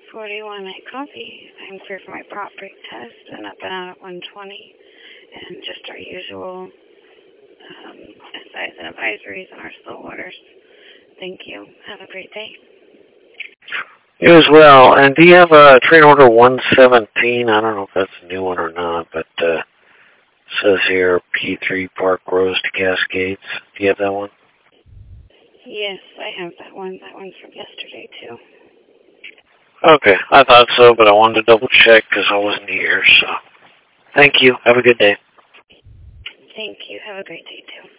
41 at Coffee. I'm clear for my prop brake test, and I've been out at 120. And just our usual SIs and advisories on our slow orders. Thank you. Have a great day. You as well. And do you have a train order 117? I don't know if that's a new one or not, but says here P3 Park Rose to Cascades. Do you have that one? Yes, I have that one. That one's from yesterday, too. Okay, I thought so, but I wanted to double check because I wasn't here, so. Thank you. Have a good day. Thank you. Have a great day, too.